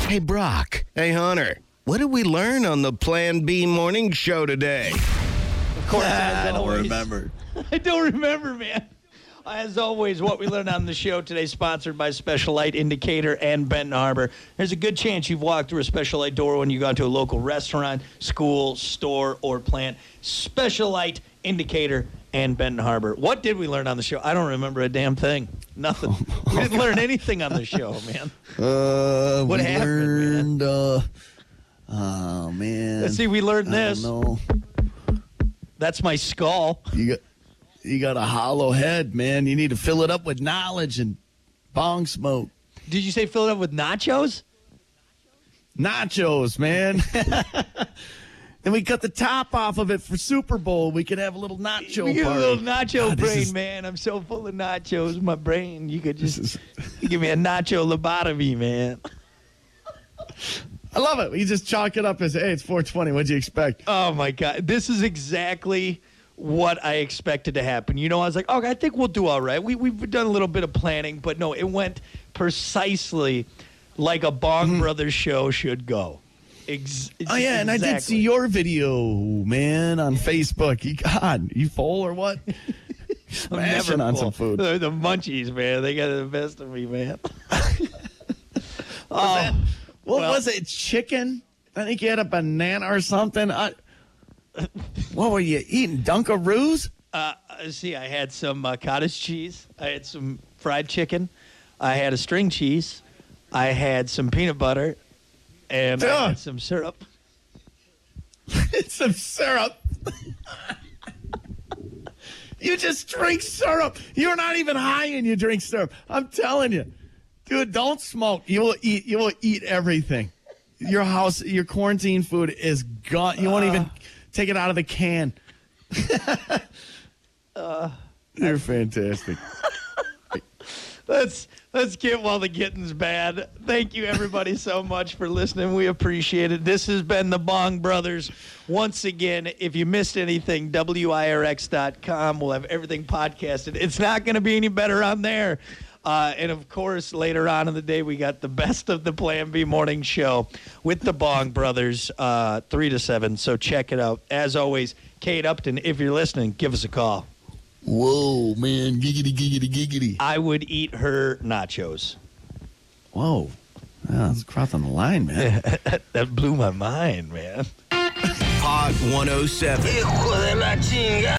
Hey, Brock. Hey, Hunter. What did we learn on the Plan B morning show today? Of course, I don't remember. I don't remember, man. As always, what we learned on the show today, sponsored by Special Light Indicator and Benton Harbor. There's a good chance you've walked through a Special Light door when you go to a local restaurant, school, store, or plant. Special Light Indicator and Benton Harbor. What did we learn on the show? I don't remember a damn thing. Nothing. We didn't learn anything on the show, man. What happened, man? Oh, man. Let's see, we learned this. No. That's my skull. You got a hollow head, man. You need to fill it up with knowledge and bong smoke. Did you say fill it up with nachos? Nachos, man. And we cut the top off of it for Super Bowl. We could have a little nacho We get a party. little nacho brain, is- man. I'm so full of nachos, my brain. You could just give me a nacho lobotomy, man. I love it. You just chalk it up as, hey, it's 420. What'd you expect? Oh, my God. This is exactly what I expected to happen. You know, I was like, okay, I think we'll do all right. We've done a little bit of planning, but no, it went precisely like a Bong Brothers show should go. Oh, yeah, and I did see your video, man, on Facebook. You full or what? Smashing on some food. The munchies, man. They got the best of me, man. What was it? Chicken? I think you had a banana or something. What were you eating? Dunkaroos? See, I had some cottage cheese. I had some fried chicken. I had a string cheese. I had some peanut butter. And I had some syrup. Some syrup? You just drink syrup. You're not even high and you drink syrup. I'm telling you. Dude, don't smoke. You will eat everything. Your house, your quarantine food is gone. You won't even take it out of the can. You're fantastic. Let's get while the getting's bad. Thank you, everybody, so much for listening. We appreciate it. This has been the Bong Brothers. Once again, if you missed anything, WIRX.com. We'll have everything podcasted. It's not going to be any better on there. And, of course, later on in the day, we got the best of the Plan B morning show with the Bong Brothers, 3 to 7. So check it out. As always, Kate Upton, if you're listening, give us a call. Whoa, man. Giggity, giggity, giggity. I would eat her nachos. Whoa. That's crossing the line, man. That blew my mind, man. Hot 107.